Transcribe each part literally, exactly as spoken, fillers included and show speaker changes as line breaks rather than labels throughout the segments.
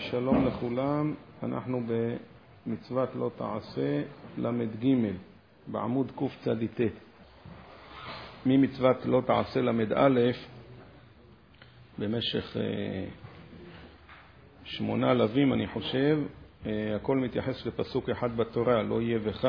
שלום לכולם, אנחנו במצוות לא תעשה למד ג' בעמוד קצ"ט. ממצוות לא תעשה למד א' במשך שמונה לווים אני חושב, הכל מתייחס לפסוק אחד בתורה, לא יהיה בך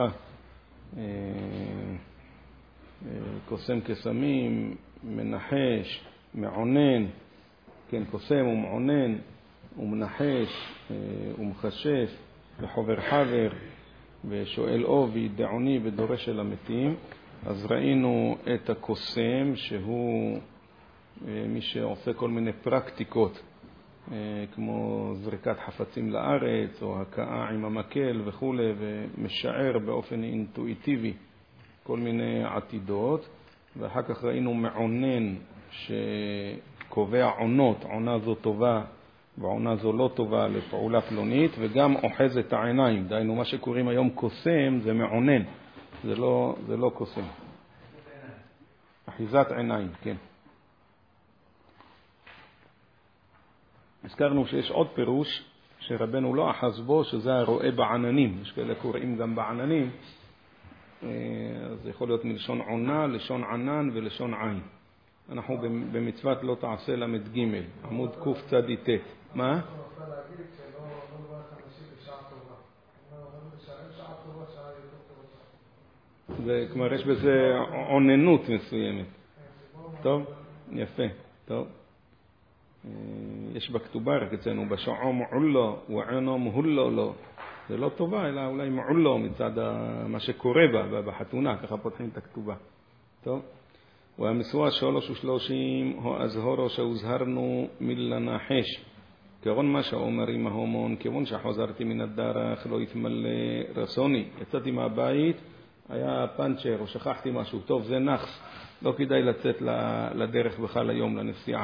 קוסם קסמים, מנחש, מעונן, כן, קוסם ומעונן ומנחש ומחשף וחובר חבר ושואל אוב וידעוני ודורש אל המתים. אז ראינו את הקוסם שהוא מי שעושה כל מיני פרקטיקות כמו זריקת חפצים לארץ או הקאה עם המקל וכו', ומשער באופן אינטואיטיבי כל מיני עתידות. ואחר כך ראינו מעונן שקובע עונות, עונה זו טובה ועונה זו לא טובה לפעולה פלונית, וגם אוחז את העיניים. דהיינו מה שקוראים היום קוסם זה מעונן, זה לא, זה לא קוסם. אחיזת עיניים, כן. הזכרנו שיש עוד פירוש שרבנו לא אחז בו, שזה הרואה בעננים. יש כאלה קוראים גם בעננים, אז זה יכול להיות מלשון עונה, לשון ענן ולשון עין. אנחנו במצוות לא תעשה למד ג' עמוד קצ"ט. מה? זה כלומר יש בזה עוננות מסוימת. טוב, יפה, טוב. יש בכתובה רק אצלנו בשעו מעולו ועינו מהולו לו. זה לא טובה אלא אולי מעולו מצד מה שקורה בה בחתונה, ככה פותחים את הכתובה. טוב. והמסוע שלוש ושלושים הו הזהורו שהוזהרנו מלנחש. כיוון מה שאומרים ההומון, כיוון שחוזרתי מן הדרך לא יתמלא רסוני. יצאתי מהבית, היה פנצ'ר או שכחתי משהו, טוב זה נחס, לא כדאי לצאת לדרך בכלל היום לנסיעה.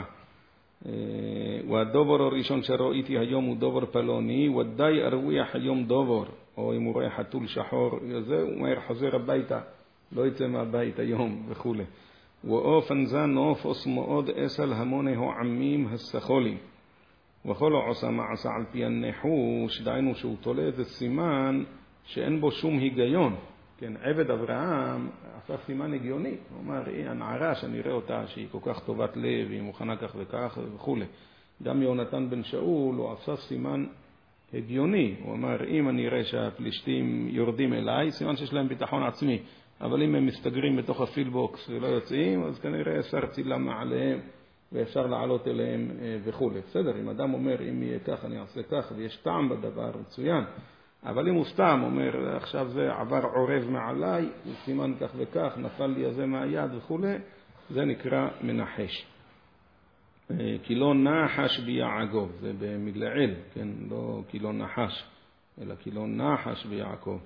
והדובר הראשון שראיתי היום הוא דובר פלוני, ודאי ארוויח היום דובר, או אם הוא רואה חתול שחור, זה הוא מהר חוזר הביתה, לא יצא מהבית היום וכו'. ואופן זה נופוס מאוד אסל המונו עמים הסחולים. וכל עושה מעשה על פי הנחוש, דהיינו שהוא תולה איזה סימן שאין בו שום היגיון. כן, עבד אברהם עשה סימן הגיוני. הוא אומר, היא הנערה שאני אראה אותה שהיא כל כך טובת לב, היא מוכנה כך וכך וכו'. גם יונתן בן שאול הוא עשה סימן הגיוני. הוא אומר, אם אני אראה שהפלישתים יורדים אליי, סימן שיש להם ביטחון עצמי. אבל אם הם מסתגרים בתוך הפילבוקס ולא יוצאים, אז כנראה שר צילה מעליהם ואפשר לעלות אליהם וכו'. בסדר, אם אדם אומר, אם יהיה כך אני אעשה כך ויש טעם בדבר, מצוין. אבל אם הוא סתם אומר, עכשיו זה עבר עורב מעליי, סימן כך וכך, נפל לי הזה מהיד וכו', זה נקרא מנחש. כי לא נחש ביעקב, זה במגלעיל, כן? לא כי לא נחש, אלא כי לא נחש ביעקב.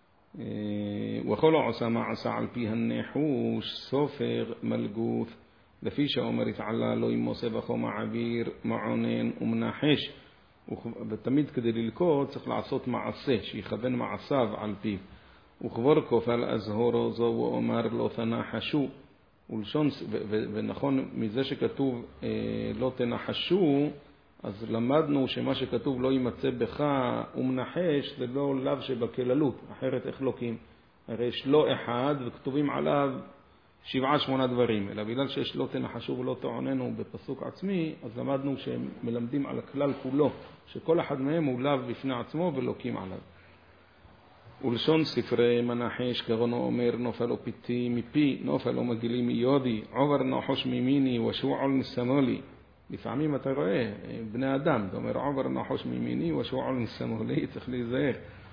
וכל עושה מעשה על פי הנחוש, סופר מלגות, לפי שאומר יתעלה לא ימוסה בכו מעביר, מעונן ומנחש. ותמיד כדי ללקוד צריך לעשות מעשה, שיכוון מעשיו על פיו. וכבר כופל הזהורו זו ואומר לא תנחשו. ולשון, ו, ו, ונכון מזה שכתוב לא תנחשו, אז למדנו שמה שכתוב לא יימצא בך ומנחש זה לא לאו שבכללות, אחרת איך לוקים? הרי יש לא אחד וכתובים עליו שבעה שמונה דברים, אלא בגלל שיש לא תנחשו ולא תעוננו בפסוק עצמי, אז למדנו שהם מלמדים על הכלל כולו, שכל אחד מהם הוא לאו בפני עצמו ולוקים עליו. ולשון ספרי מנחש כרונו אומר נופלו פיתי מפי, נופלו מגילי מיודי, עובר נחוש ממיני ושועל מסמולי. לפעמים אתה רואה בני אדם, אתה אומר עובר נחוש ממיני ושועל מסמולי, צריך להיזהר.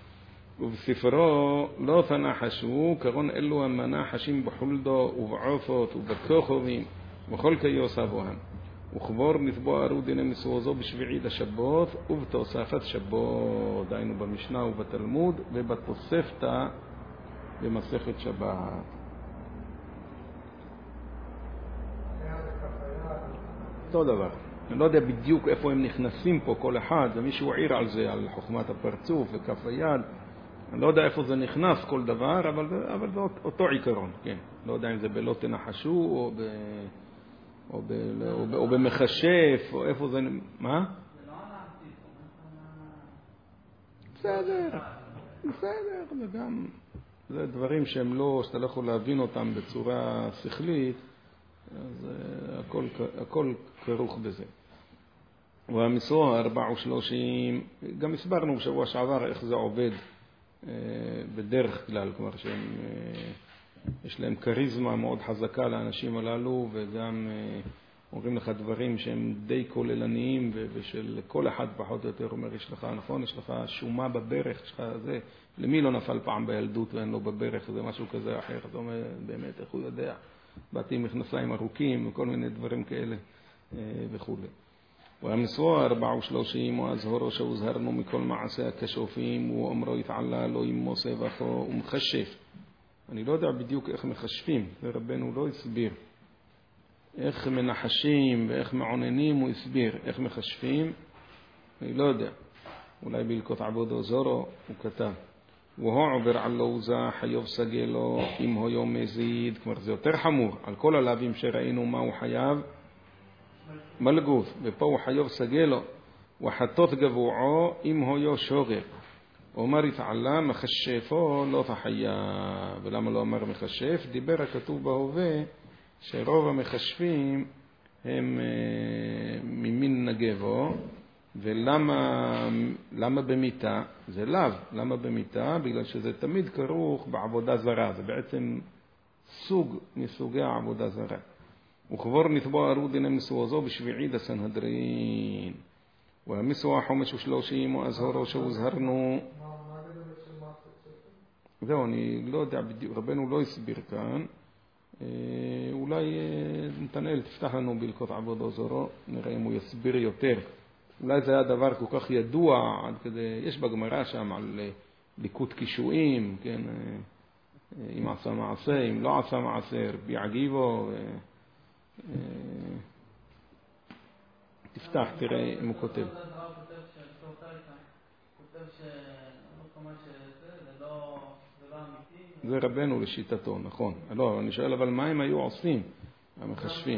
ובספרו לא תנחשו, כרון אלו המנחשים בחולדו ובעופות ובכוכבים וכל כיוסבוהם. וכבור נתבוארו דיני מסועזו בשביעי לשבות ובתוספת שבות, דיינו במשנה ובתלמוד ובתוספתא במסכת שבת. אותו דבר. אני לא יודע בדיוק איפה הם נכנסים פה כל אחד, ומישהו עיר על זה, על חוכמת הפרצוף וכף היד. אני לא יודע איפה זה נכנס כל דבר, אבל, אבל זה אותו עיקרון, כן. לא יודע אם זה בלא תנחשו או, ב, או, ב, או, ב, או במחשף, או איפה זה... מה? בסדר, בסדר, זה גם, זה דברים שהם לא, שאתה לא יכול להבין אותם בצורה שכלית, אז הכל, הכל כרוך בזה. והמסוה ארבע ושלושים, גם הסברנו בשבוע שעבר איך זה עובד בדרך כלל, כלומר שהם, יש להם קריזמה מאוד חזקה לאנשים הללו, וגם אומרים לך דברים שהם די כוללניים, ושל כל אחד פחות או יותר אומר, יש לך, נכון, יש לך שומה בברך, יש לך זה, למי לא נפל פעם בילדות ואין לו בברך, זה משהו כזה אחר, זאת אומרת, באמת, איך הוא יודע, באתי עם מכנסיים ארוכים וכל מיני דברים כאלה וכו'. והמסוה ארבע ושלושים, והזהורו שהוזהרנו מכל מעשה הכשופים, ואומרו יתעלה לא ימו סבחו ומחשף. אני לא יודע בדיוק איך מחשפים, ורבנו לא הסביר. איך מנחשים ואיך מעוננים הוא הסביר. איך מחשפים, אני לא יודע. אולי בלקות עבודו זורו הוא כתב. והוא עובר על לוזה חיוב סגלו אם הוא יום מזיד. כלומר זה יותר חמור. על כל הלווים שראינו מה הוא חייב, מלגות. ופה הוא חיוב סגלו. וחטות גבועו אם הוא יו שוגר. אומר יתעלה מחשפו לא תחייב. ולמה לא אמר מחשף? דיבר הכתוב בהווה שרוב המחשפים הם ממין נגבו. ולמה למה במיטה? זה לאו. למה במיטה? בגלל שזה תמיד כרוך בעבודה זרה. זה בעצם סוג מסוגי העבודה זרה. וכבר נתבוע ארודין המסועזו בשביעי דסנהדרין. והמסוע חומש ושלושים והזהורו שהוזהרנו. זהו, אני לא יודע בדיוק, רבנו לא הסביר כאן. אולי נתנאל תפתח לנו בלקות עבודו זורו, נראה אם הוא יסביר יותר. אולי זה היה דבר כל כך ידוע עד כדי, יש בגמרא שם על ליקוט קישואים, כן, אם עשה מעשה, אם לא עשה מעשה, רבי עגיבו, תפתח, תראה אם הוא כותב. זה רבנו לשיטתו, נכון. לא, אני שואל, אבל מה הם היו עושים, המחשבים?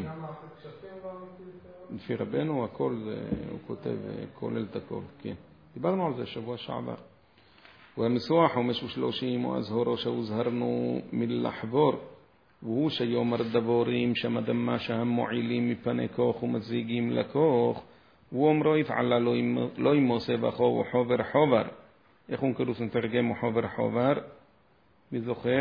לפי רבנו, הכל, הוא כותב, כולל את הכל, כן. דיברנו על זה שבוע שעבר. והמסוע חומש ושלושים, והזהורו שהוזהרנו מלחבור, והוא שיומר דבורים שמדמה שהם מועילים מפני כוח ומזיגים לכוח, הוא אומרו יפעלה לא ימוסה בכו וחובר חובר. איך הוא קרוס נתרגם וחובר חובר? מי זוכר?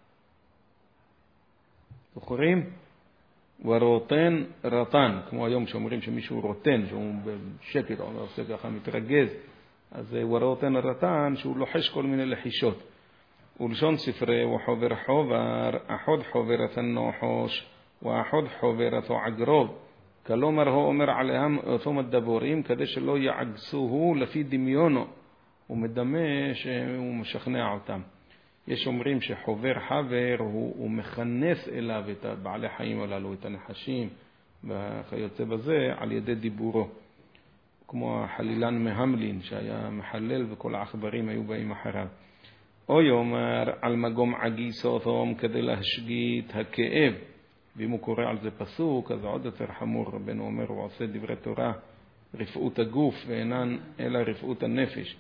זוכרים? ורוטן רטן, כמו היום שאומרים שמישהו רוטן, שהוא בשקט או עושה ככה מתרגז, אז ורוטן רטן שהוא לוחש כל מיני לחישות. ולשון ספרי וחובר חובר, אחד חוברת הנוחוש ואחד חברתו עגרוב. כלומר הוא אומר עליהם אותם הדבורים כדי שלא יעגסוהו לפי דמיונו. הוא מדמה שהוא משכנע אותם. יש אומרים שחובר חבר הוא, הוא מכנס אליו את בעלי חיים הללו, את הנחשים וכיוצא בזה על ידי דיבורו. כמו החלילן מהמלין שהיה מחלל וכל העכברים היו באים אחריו. או יאמר על מגום עגיסותם כדי להשגית הכאב. ואם הוא קורא על זה פסוק אז עוד יותר חמור. רבנו אומר הוא עושה דברי תורה רפאות הגוף ואינן אלא רפאות הנפש.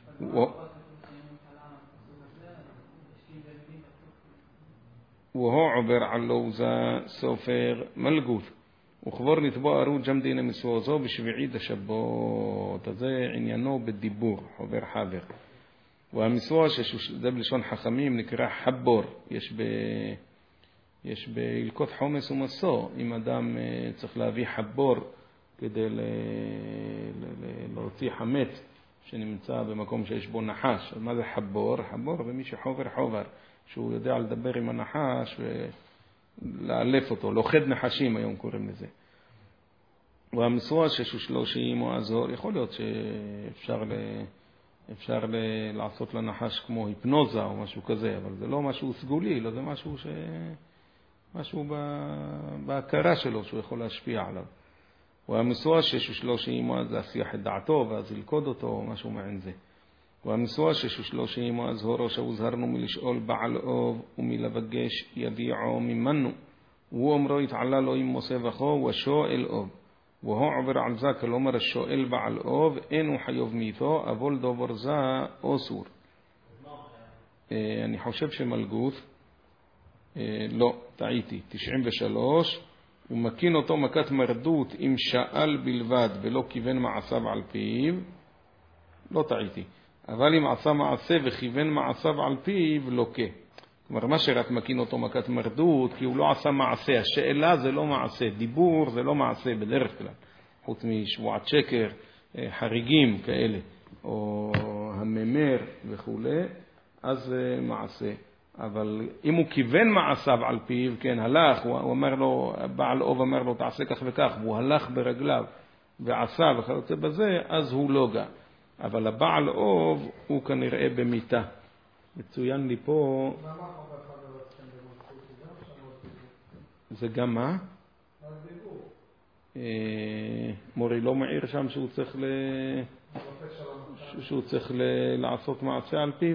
והוא עובר על לוזה סופר מלגות. וכבר נתבוע ארוד ג'מדין המסועזו בשביעי דשבות. אז זה עניינו בדיבור, חובר חבר. והמסוע שזה בלשון חכמים נקרא חבור. יש ב יש בלקות חומס ומסו. אם אדם צריך להביא חבור כדי ל... ל... להוציא חמץ שנמצא במקום שיש בו נחש. אז מה זה חבור? חבור ומי שחובר חובר, שהוא יודע לדבר עם הנחש ולאלף אותו, לוחד נחשים היום קוראים לזה. והמסוע שש ושלושים או הזהור, יכול להיות שאפשר ל... אפשר ל... לעשות לנחש כמו היפנוזה או משהו כזה, אבל זה לא משהו סגולי, לא זה משהו ש... משהו ב... בהכרה שלו שהוא יכול להשפיע עליו. והמסוע שש ושלושים אז להסיח את דעתו ואז ילכוד אותו או משהו מעין זה. והמסוע שש ושלושים אז הורו שהוזהרנו מלשאול בעל אוב ומלבגש יביעו ממנו. הוא אומרו יתעלה לו עם מוסה וכו ושואל אוב. והוא עובר על זה, כלומר השואל בעל אוב, אין הוא חיוב מיתו, אבל דובר זה אוסור. אני חושב שמלגות, לא, טעיתי, תשעים ושלוש, הוא מכין אותו מכת מרדות אם שאל בלבד ולא כיוון מעשיו על פיו, לא טעיתי, אבל אם עשה מעשה וכיוון מעשיו על פיו, לוקה. כלומר, מה שרק מכין אותו מכת מרדות, כי הוא לא עשה מעשה. השאלה זה לא מעשה, דיבור זה לא מעשה בדרך כלל, חוץ משבועת שקר, חריגים כאלה, או הממר וכו', אז מעשה. אבל אם הוא כיוון מעשיו על פיו, כן, הלך, הוא אומר לו, בעל אוב אומר לו, תעשה כך וכך, והוא הלך ברגליו ועשה וכיוצא בזה, אז הוא לא גא. אבל הבעל אוב הוא כנראה במיטה. מצוין לי פה... זה גם מה? מורי לא מעיר שם שהוא צריך ל... שהוא צריך לעשות מעשה על פיו?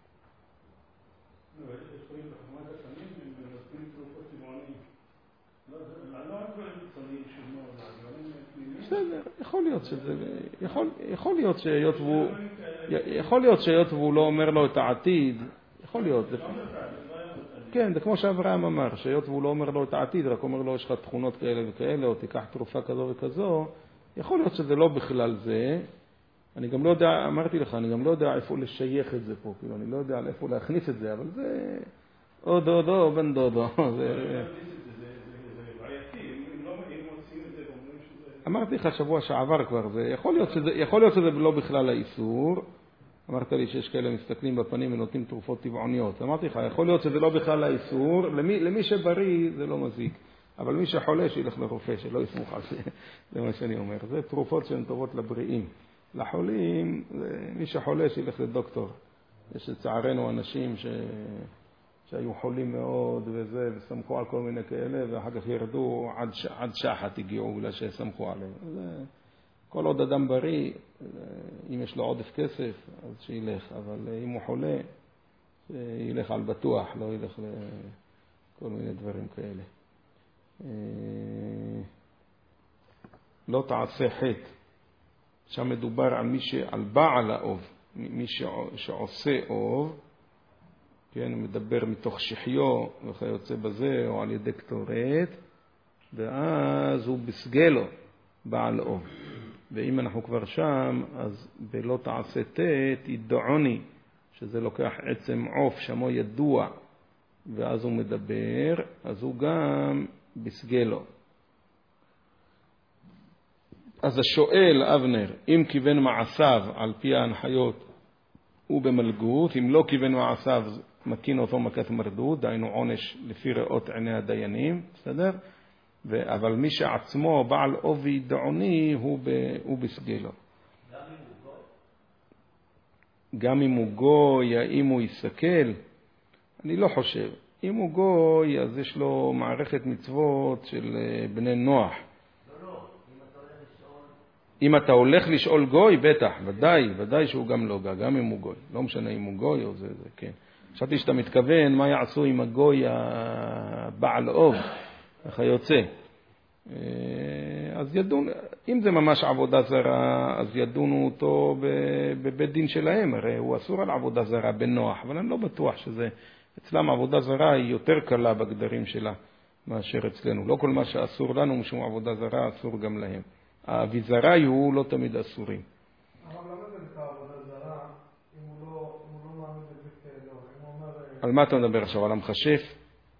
בסדר, יכול להיות שזה, יכול, יכול להיות שהיות והוא, יכול להיות שהיות והוא לא אומר לו את העתיד, יכול להיות, זה, כן, זה כמו שאברהם אמר, שהיות והוא לא אומר לו את העתיד, רק אומר לו יש לך תכונות כאלה וכאלה, או תיקח תרופה כזו וכזו, יכול להיות שזה לא בכלל זה. אני גם לא יודע, אמרתי לך, אני גם לא יודע איפה לשייך את זה פה, כאילו, אני לא יודע איפה להכניס את זה, אבל זה או דודו, בן דודו, זה... אמרתי לך שבוע שעבר כבר, זה יכול להיות שזה, יכול להיות שזה לא בכלל האיסור. אמרת לי שיש כאלה מסתכלים בפנים ונותנים תרופות טבעוניות. אמרתי לך, יכול להיות שזה לא בכלל האיסור. למי, למי שבריא זה לא מזיק. אבל מי שחולה שילך לרופא, שלא יסמוך על זה. זה מה שאני אומר. זה תרופות שהן טובות לבריאים. לחולים, מי שחולה שילך לדוקטור. יש לצערנו אנשים ש... שהיו חולים מאוד וזה, וסמכו על כל מיני כאלה, ואחר כך ירדו עד, ש... עד שחת הגיעו בגלל שסמכו עליהם. זה... כל עוד אדם בריא, אם יש לו עודף כסף, אז שילך. אבל אם הוא חולה, ילך על בטוח, לא ילך לכל מיני דברים כאלה. לא תעשה חטא. שם מדובר על מי ש... על בעל האוב, מי ש... שעושה אוב, כן, הוא מדבר מתוך שחיו וכיוצא בזה, או על ידי קטורת, ואז הוא בסגלו, בעל אוב. ואם אנחנו כבר שם, אז בלא תעשה תת, ידעוני, שזה לוקח עצם עוף, שמו ידוע, ואז הוא מדבר, אז הוא גם בסגלו. אז השואל, אבנר, אם כיוון מעשיו על פי ההנחיות, הוא במלגות, אם לא כיוון מעשיו, מכין אותו מכת מרדות, דהיינו עונש לפי ראות עיני הדיינים, בסדר? ו- אבל מי שעצמו בעל אובי דעוני הוא, ב- הוא בסגלו. גם אם הוא גוי, האם הוא יסכל? אני לא חושב. אם הוא גוי, אז יש לו מערכת מצוות של בני נוח. לא, לא. אם אתה הולך לשאול גוי, בטח, ודאי, ודאי שהוא גם לא גוי, גם אם הוא גוי. לא משנה אם הוא גוי או זה, זה, כן. חשבתי שאתה מתכוון מה יעשו עם הגוי הבעל אוב, איך יוצא. אז ידון, אם זה ממש עבודה זרה, אז ידונו אותו בבית דין שלהם, הרי הוא אסור על עבודה זרה בנוח, אבל אני לא בטוח שזה, אצלם עבודה זרה היא יותר קלה בגדרים שלה מאשר אצלנו. לא כל מה שאסור לנו משום עבודה זרה אסור גם להם. האביזרי הוא לא תמיד אסורים.
אבל למה זה נקרא עבודה זרה אם הוא לא, אם הוא לא מאמין בזה כאלו? אם הוא אומר...
על מה אתה מדבר עכשיו? על המחשף?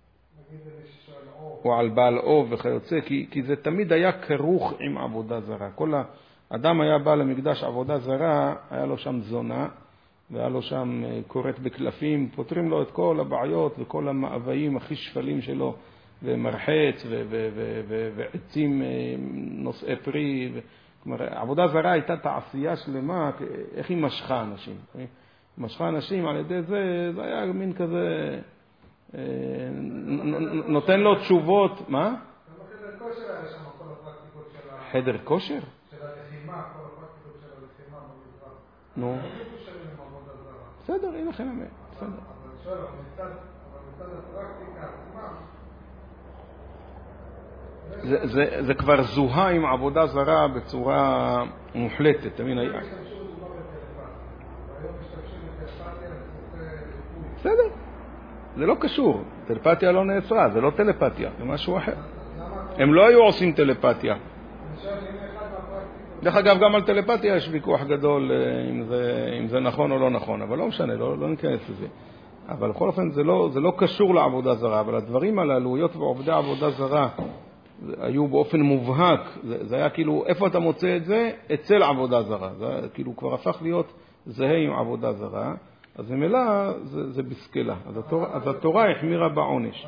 או על בעל אוב וכיוצא, כי, כי זה תמיד היה כרוך עם עבודה זרה. כל האדם היה בא למקדש עבודה זרה, היה לו שם זונה, והיה לו שם קורת בקלפים, פותרים לו את כל הבעיות וכל המאוויים הכי שפלים שלו, ומרחץ ו- ו- ו- ו- ועצים נושאי פרי. ו- כלומר, עבודה זרה הייתה תעשייה שלמה, איך היא משכה אנשים. משכה אנשים על ידי זה, זה היה מין כזה... נותן לו תשובות, מה?
חדר כושר היה שם כל הפרקטיקות של ה...
חדר כושר?
של הלחימה, כל הפרקטיקות של הלחימה במזרח.
נו.
בסדר,
בסדר, הנה לכם אמת. בסדר.
אבל שואל, אבל מצד הפרקטיקה עצמה,
זה, זה, זה כבר זוהה עם עבודה זרה בצורה מוחלטת, תמיד היה. בסדר, זה לא קשור, טלפתיה לא נעצרה, זה לא טלפתיה, זה משהו אחר. הם לא היו עושים טלפתיה. דרך אגב, גם על טלפתיה יש ויכוח גדול אם זה, אם זה נכון או לא נכון, אבל לא משנה, לא, לא ניכנס לזה. אבל בכל אופן זה לא, זה לא קשור לעבודה זרה, אבל הדברים הללו, היות ועובדי עבודה זרה היו באופן מובהק, זה, זה היה כאילו, איפה אתה מוצא את זה? אצל עבודה זרה. זה כאילו כבר הפך להיות זהה עם עבודה זרה, אז ממילא זה, זה בסקלה. אז התורה, אז התורה החמירה בעונש.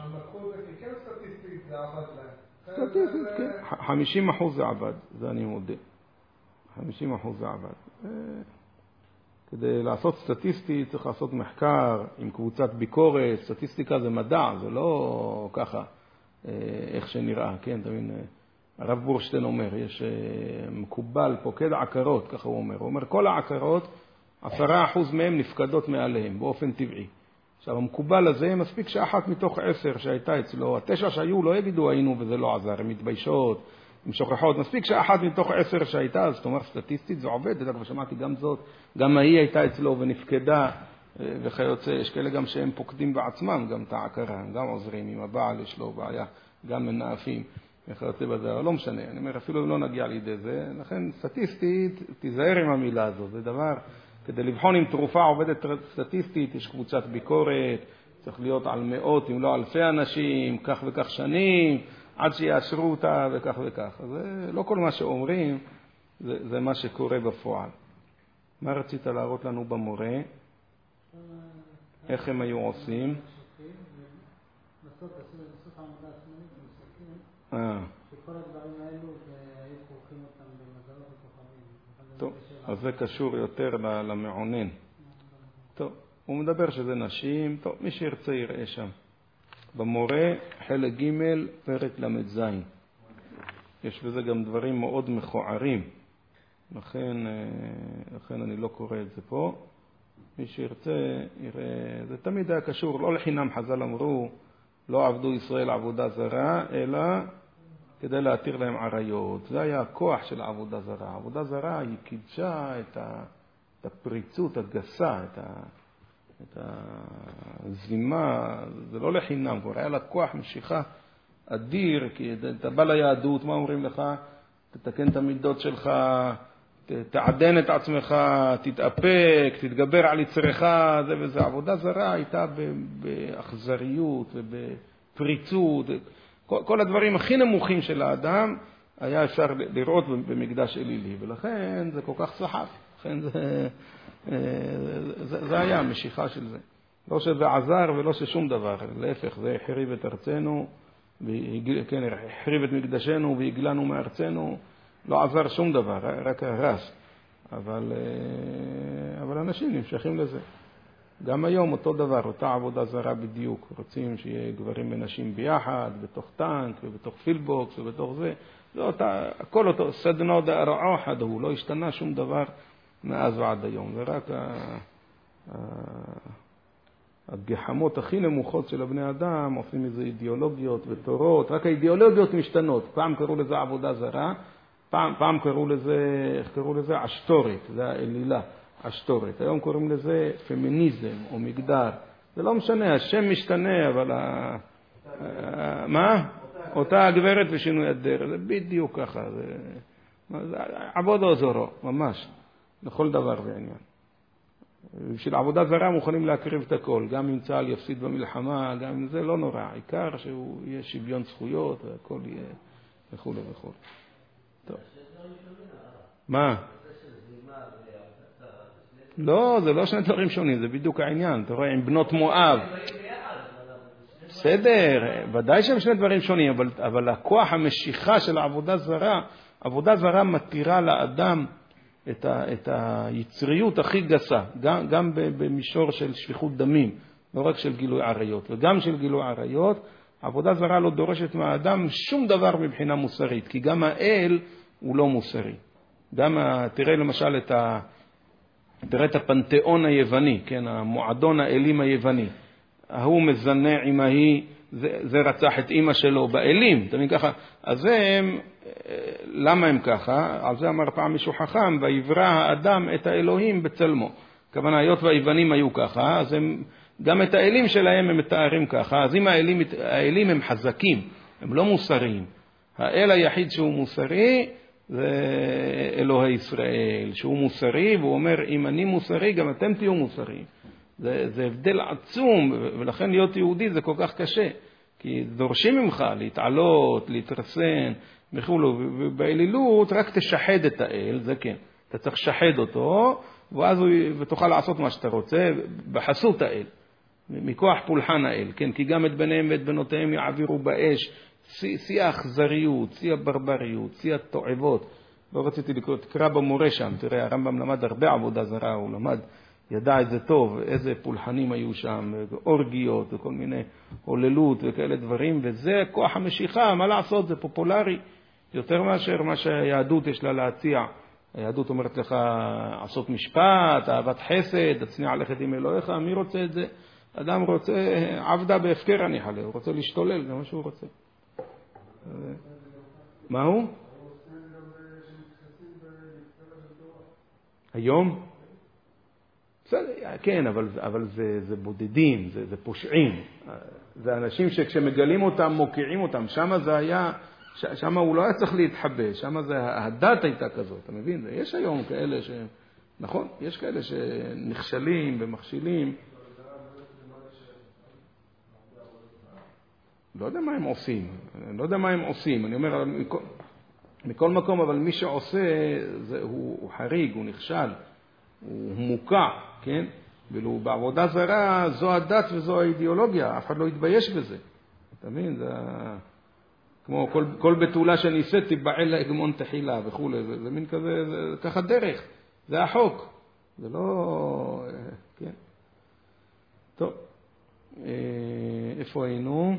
סטטיסטית, כן. חמישים אחוז זה עבד, זה אני מודה. חמישים אחוז זה עבד. כדי לעשות סטטיסטי צריך לעשות מחקר עם קבוצת ביקורת. סטטיסטיקה זה מדע, זה לא ככה איך שנראה, כן? תבין, הרב בורשטיין אומר, יש מקובל פוקד עקרות, ככה הוא אומר. הוא אומר, כל העקרות, עשרה אחוז מהם נפקדות מעליהם, באופן טבעי. עכשיו, המקובל הזה, מספיק שאחת מתוך עשר שהייתה אצלו, התשע שהיו לא יגידו היינו וזה לא עזר, הם מתביישות, הם שוכחות. מספיק שאחת מתוך עשר שהייתה, אז זאת אומרת, סטטיסטית זה עובד, כבר שמעתי גם זאת, גם ההיא הייתה אצלו ונפקדה, וכיוצא, יש כאלה גם שהם פוקדים בעצמם, גם את העקרה, גם עוזרים, עם הבעל יש לו בעיה, גם מנאפים, וכיוצא בזה, לא משנה, אני אומר, אפילו לא נגיע לידי זה, לכן סטטיסטית, תיזהר עם המילה הזאת, זה דבר, כדי לבחון אם תרופה עובדת סטטיסטית, יש קבוצת ביקורת, צריך להיות על מאות, אם לא אלפי אנשים, כך וכך שנים, עד שיאשרו אותה וכך וכך. אז זה לא כל מה שאומרים, זה, זה מה שקורה בפועל. מה רצית להראות לנו במורה? איך הם היו עושים? בסוף העמודה השמאלית ומסתכלים, שכל הדברים האלו היו כורכים אותם במזלות וכוכבים. טוב, אז זה קשור יותר למעונן. טוב, הוא מדבר שזה נשים, טוב, מי שירצה יראה שם. במורה, חלק ג' פרק למ"ז. יש בזה גם דברים מאוד מכוערים. לכן, לכן אני לא קורא את זה פה. מי שירצה יראה, זה תמיד היה קשור, לא לחינם חז"ל אמרו, לא עבדו ישראל עבודה זרה, אלא כדי להתיר להם עריות. זה היה הכוח של העבודה זרה. העבודה זרה היא קידשה את, ה, את הפריצות הגסה, את, ה, את הזימה, זה לא לחינם, כבר היה לה כוח משיכה אדיר, כי אתה בא ליהדות, מה אומרים לך? תתקן את המידות שלך, תעדן את עצמך, תתאפק, תתגבר על יצרך, זה וזה. עבודה זרה הייתה באכזריות ובפריצות, כל, כל הדברים הכי נמוכים של האדם היה אפשר לראות במקדש אלילי, ולכן זה כל כך סחף, לכן זה, זה, זה היה המשיכה של זה. לא שזה עזר ולא ששום דבר, להפך, זה החריב את ארצנו, כן, החריב את מקדשנו והגלנו מארצנו, לא עזר שום דבר, רק הרס. אבל, אבל אנשים נמשכים לזה. גם היום אותו דבר, אותה עבודה זרה בדיוק. רוצים שיהיה גברים ונשים ביחד, בתוך טנק ובתוך פילבוקס ובתוך זה. זה אותה, הכל אותו, סדנו דארעו אחד הוא, לא השתנה שום דבר מאז ועד היום. זה רק ה, ה, הגחמות הכי נמוכות של הבני אדם, עושים איזה אידיאולוגיות ותורות. רק האידיאולוגיות משתנות. פעם קראו לזה עבודה זרה, פעם, פעם קראו לזה, איך קראו לזה? אשתורית, זה האלילה, אשתורית. היום קוראים לזה פמיניזם או מגדר. זה לא משנה, השם משתנה, אבל ה... מה? אותה הגברת ושינוי הדרך. זה בדיוק ככה. זה עבודה זרה, ממש. לכל דבר ועניין. בשביל עבודה זרה מוכנים להקריב את הכל. גם אם צה"ל יפסיד במלחמה, גם אם זה לא נורא. העיקר שהוא יהיה שוויון זכויות, והכל יהיה וכו' וכו'. טוב. מה? לא, זה לא שני דברים שונים, זה בדיוק העניין. אתה רואה, עם בנות מואב. בסדר, ודאי שהם שני דברים שונים, אבל, אבל הכוח המשיכה של העבודה זרה, עבודה זרה מתירה לאדם את, ה, את היצריות הכי גסה, גם, גם במישור של שפיכות דמים, לא רק של גילוי עריות, וגם של גילוי עריות. עבודה זרה לא דורשת מהאדם שום דבר מבחינה מוסרית, כי גם האל הוא לא מוסרי. גם, תראה למשל את, ה, תראה את הפנתיאון היווני, כן, המועדון האלים היווני. ההוא מזנה עם ההיא, זה, זה רצח את אמא שלו באלים, אתה מבין ככה? אז הם, למה הם ככה? על זה אמר פעם מישהו חכם, ויברא האדם את האלוהים בצלמו. הכוונה, היות והיוונים היו ככה, אז הם, גם את האלים שלהם הם מתארים ככה. אז אם האלים, האלים הם חזקים, הם לא מוסריים. האל היחיד שהוא מוסרי זה אלוהי ישראל, שהוא מוסרי, והוא אומר, אם אני מוסרי, גם אתם תהיו מוסריים. זה, זה הבדל עצום, ולכן להיות יהודי זה כל כך קשה. כי דורשים ממך להתעלות, להתרסן, וכולו, ובאלילות רק תשחד את האל, זה כן. אתה צריך לשחד אותו, ואז הוא, ותוכל לעשות מה שאתה רוצה, בחסות האל, מכוח פולחן האל, כן? כי גם את בניהם ואת בנותיהם יעבירו באש, שיא האכזריות, שיא הברבריות, שיא התועבות. לא רציתי לקרוא, תקרא במורה שם, תראה, הרמב"ם למד הרבה עבודה זרה, הוא למד, ידע את זה טוב, איזה פולחנים היו שם, אורגיות וכל מיני הוללות וכאלה דברים, וזה כוח המשיכה, מה לעשות, זה פופולרי, יותר מאשר מה שהיהדות יש לה להציע. היהדות אומרת לך, עשות משפט, אהבת חסד, תצניע לכת עם אלוהיך, מי רוצה את זה? אדם רוצה, עבדה בהפקר אני חלה, הוא רוצה להשתולל, זה מה שהוא רוצה. מה הוא? היום? כן, אבל, אבל זה, זה בודדים, זה, זה פושעים. זה אנשים שכשמגלים אותם, מוקיעים אותם. שמה זה היה, שמה הוא לא היה צריך להתחבא, שמה זה, הדת הייתה כזאת, אתה מבין? יש היום כאלה ש... נכון? יש כאלה שנכשלים ומכשילים. לא יודע מה הם עושים, אני לא יודע מה הם עושים, אני אומר, מכל, מכל מקום, אבל מי שעושה, זה, הוא, הוא חריג, הוא נכשל, הוא מוקע, כן? ואילו בעבודה זרה, זו הדת וזו האידיאולוגיה, אף אחד לא יתבייש בזה. אתה מבין? זה כמו כל, כל בתולה שניסית, תיבעל להגמון תחילה וכו'. זה, זה מין כזה, זה, ככה דרך, זה החוק. זה לא... כן. טוב. איפה היינו?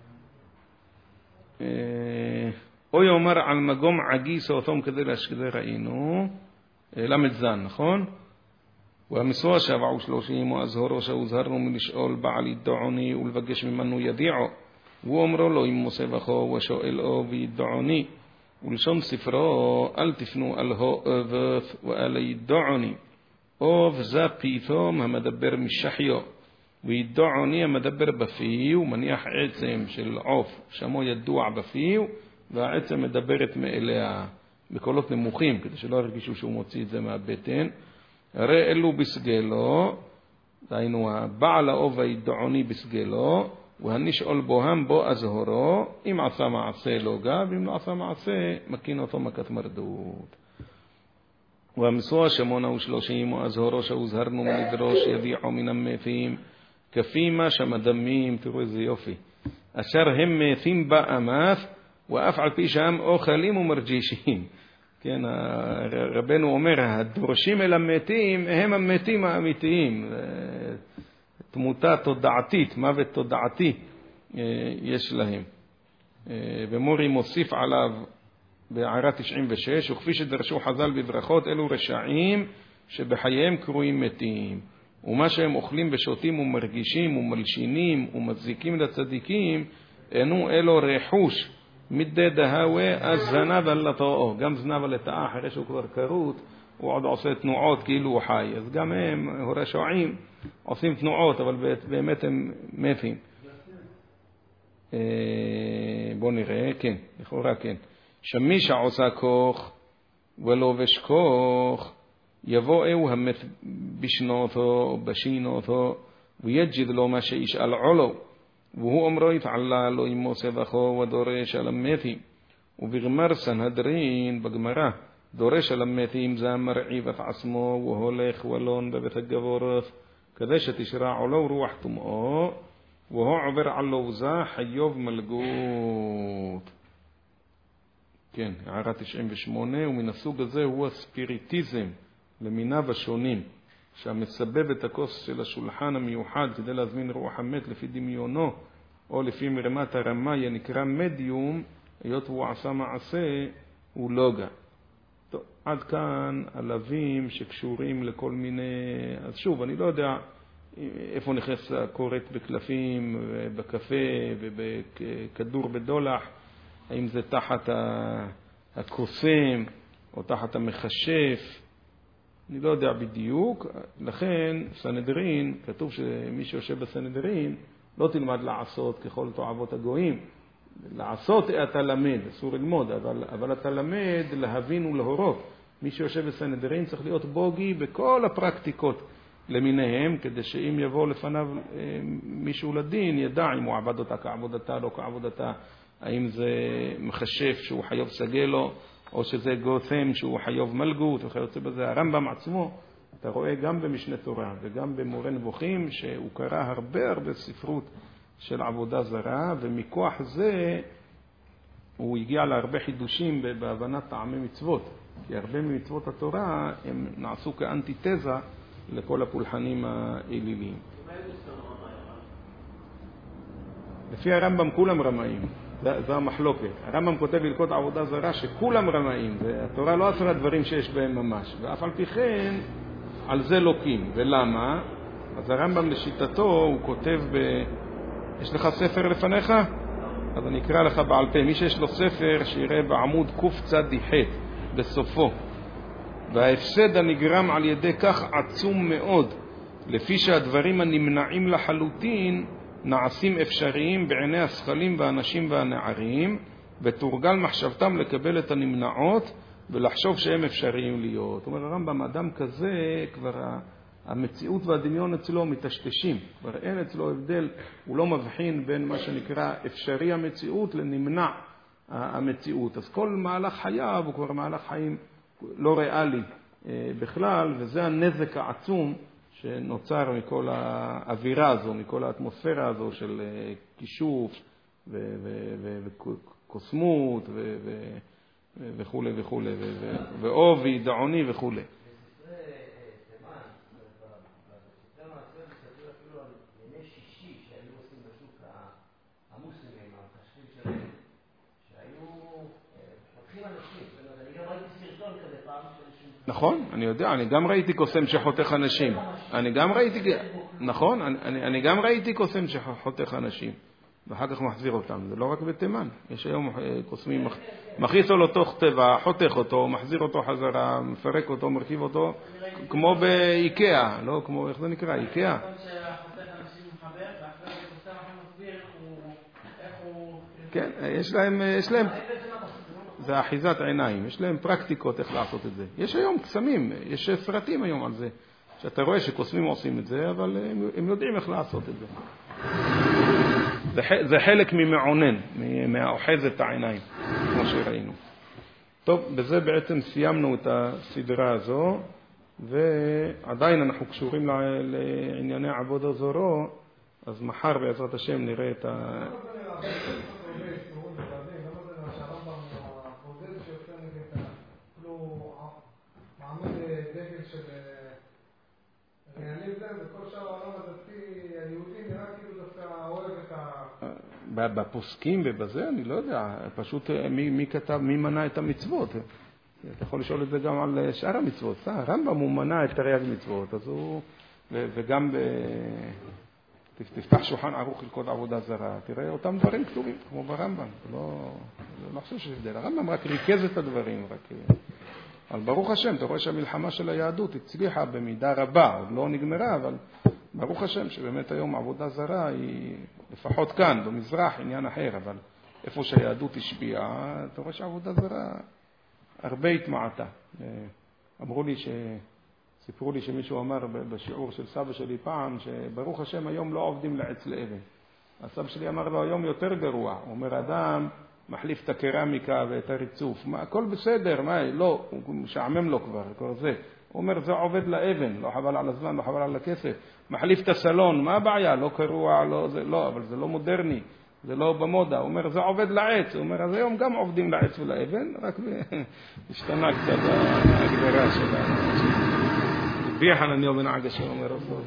או יאמר על מגום עגיס אותם כדי להשכזה ראינו למד זן, נכון? והמסוע שבעו שלושים ואזהרו שהוזהרנו מלשאול בעל ידעוני ולבקש ממנו ידיעו והוא אומרו לו אם מוסבחו ושואלו וידעוני ולשון ספרו אל תפנו על הואבת ואל ידעוני אוב זה פיתום המדבר משחיו וידעוני המדבר בפיו מניח עצם של עוף שמו ידוע בפיו והעצם מדברת מאליה בקולות נמוכים כדי שלא ירגישו שהוא מוציא את זה מהבטן. הרי אלו בסגלו, דהיינו הבעל האוב הידעוני בסגלו והנשאול בוהם בו אזהרו אם עשה מעשה לא גב אם לא עשה מעשה מכין אותו מכת מרדות. והמסוע שמונה ושלושים ואזהרו שהוזהרנו מלדרוש ידיעו מן המתים כפימה שמדמים, תראו איזה יופי, אשר הם מתים באמף ואף על פי שהם אוכלים ומרג'ישים. כן, רבנו אומר, הדורשים אל המתים הם המתים האמיתיים. תמותה תודעתית, מוות תודעתי יש להם. ומורי מוסיף עליו בהערה תשעים ושש, וכפי שדרשו חז"ל בברכות, אלו רשעים שבחייהם קרויים מתים. ומה שהם אוכלים ושותים ומרגישים ומלשינים ומזיקים לצדיקים, אינו אלו רכוש מדי דהווה, אז זנב על לטאו. גם זנב על לטאה, אחרי שהוא כבר קרות, הוא עוד עושה תנועות כאילו הוא חי. אז גם הם, רשעים, עושים תנועות, אבל באמת הם מתים. בוא נראה, כן, לכאורה כן. שמי שעושה כוח ולובש כוח, יבואו המת בשנותו, בשינותו, ויג'ד לו מה שישאל עולו. והוא אומרו יתעלה לו עם מוסבחו ודורש על המתים. ובגמר סנהדרין, בגמרא, דורש על המתים זה מרעיב את עצמו והולך ולון בבית הגבורת, כדי שתשרע עולו רוח תומאו, והוא עובר על לוזה חיוב מלגות. כן, הערה תשעים ושמונה, ומן הסוג הזה הוא הספיריטיזם למיניו השונים, שהמסבב את הכוס של השולחן המיוחד כדי להזמין רוח המת לפי דמיונו, או לפי מרמת הרמאי הנקרא מדיום, היות הוא עשה מעשה, הוא לוגה. טוב, עד כאן הלווים שקשורים לכל מיני... אז שוב, אני לא יודע איפה נכנס הקורט בקלפים, בקפה ובכדור בדולח, האם זה תחת הקוסם או תחת המחשף, אני לא יודע בדיוק. לכן סנהדרין, כתוב שמי שיושב בסנהדרין לא תלמד לעשות ככל תועבות הגויים. לעשות אתה למד, אסור ללמוד, אבל, אבל אתה למד להבין ולהורות. מי שיושב בסנהדרין צריך להיות בוגי בכל הפרקטיקות למיניהם, כדי שאם יבוא לפניו מישהו לדין, ידע אם הוא עבד אותה כעבודתה, לא כעבודתה, האם זה מחשף שהוא חיוב סגלו, או שזה גות'ם שהוא חיוב מלגות, וכיוצא בזה. הרמב"ם עצמו, אתה רואה גם במשנה תורה וגם במורה נבוכים, שהוא קרא הרבה הרבה ספרות של עבודה זרה, ומכוח זה הוא הגיע להרבה חידושים בהבנת טעמי מצוות, כי הרבה ממצוות התורה הם נעשו כאנטיתזה לכל הפולחנים האליליים. לפי הרמב"ם כולם רמאים, זו המחלוקת. הרמב"ם כותב הלכות עבודה זרה שכולם רמאים, והתורה לא אסרה דברים שיש בהם ממש, ואף על פי כן על זה לוקים. ולמה? אז הרמב"ם לשיטתו הוא כותב ב... יש לך ספר לפניך? אז אני אקרא לך בעל פה. מי שיש לו ספר שיראה בעמוד קצ"ח בסופו. וההפסד הנגרם על ידי כך עצום מאוד, לפי שהדברים הנמנעים לחלוטין נעשים אפשריים בעיני השכלים והאנשים והנערים, ותורגל מחשבתם לקבל את הנמנעות ולחשוב שהם אפשריים להיות. אומר הרמב"ם, אדם כזה כבר המציאות והדמיון אצלו מתשתשים, כבר אין אצלו הבדל, הוא לא מבחין בין מה שנקרא אפשרי המציאות לנמנע המציאות. אז כל מהלך חייו הוא כבר מהלך חיים לא ריאלי בכלל, וזה הנזק העצום שנוצר מכל האווירה הזו, מכל האטמוספירה הזו של כישוף וקוסמות וכו' וכו' ואובי דעוני וכו'. נכון, אני יודע, אני גם ראיתי קוסם שחותך אנשים. אני גם ראיתי, נכון, אני, אני גם ראיתי קוסם שחותך אנשים, ואחר כך מחזיר אותם. זה לא רק בתימן. יש היום קוסמים, מכניס לו תוך טבע, חותך אותו, מחזיר אותו חזרה, מפרק אותו, מרכיב אותו, כמו באיקאה, לא כמו, איך זה נקרא, איקאה? כן, יש להם, יש להם, זה אחיזת עיניים, יש להם פרקטיקות איך לעשות את זה. יש היום קסמים, יש סרטים היום על זה, שאתה רואה שקוסמים עושים את זה, אבל הם, הם יודעים איך לעשות את זה. זה, זה חלק ממעונן, מהאוחז את העיניים, כמו שראינו. טוב, בזה בעצם סיימנו את הסדרה הזו, ועדיין אנחנו קשורים לענייני עבודה זרה, אז מחר בעזרת השם נראה את ה... בפוסקים ובזה, אני לא יודע, פשוט מי, מי כתב, מי מנע את המצוות. אתה יכול לשאול את זה גם על שאר המצוות. הרמב"ם הוא מנע את תרי"ג מצוות, אז הוא, ו, וגם ב... תפתח שולחן ערוך הלכות עבודה זרה, תראה אותם דברים כתובים, כמו ברמב"ם. לא, לא חושב שיש הבדל. הרמב"ם רק ריכז את הדברים, רק... אבל ברוך השם, אתה רואה שהמלחמה של היהדות הצליחה במידה רבה, עוד לא נגמרה, אבל ברוך השם שבאמת היום עבודה זרה היא, לפחות כאן, במזרח, עניין אחר, אבל איפה שהיהדות השפיעה, אתה רואה שעבודה זרה הרבה התמעטה. אמרו לי, ש... סיפרו לי שמישהו אמר בשיעור של סבא שלי פעם, שברוך השם היום לא עובדים לעץ לאבן. הסבא שלי אמר לו, היום יותר גרוע. הוא אומר, אדם מחליף את הקרמיקה ואת הריצוף. מה, הכל בסדר, מה, לא, הוא משעמם לו כבר, כבר זה. הוא אומר, זה עובד לאבן, לא חבל על הזמן, לא חבל על הכסף. מחליף את הסלון, מה הבעיה? לא קרוע, לא, זה, לא, אבל זה לא מודרני, זה לא במודה. הוא אומר, זה עובד לעץ. הוא אומר, אז היום גם עובדים לעץ ולאבן, רק השתנה קצת ההגדרה של ה... ביחן אני אומר, עגשה, אומר,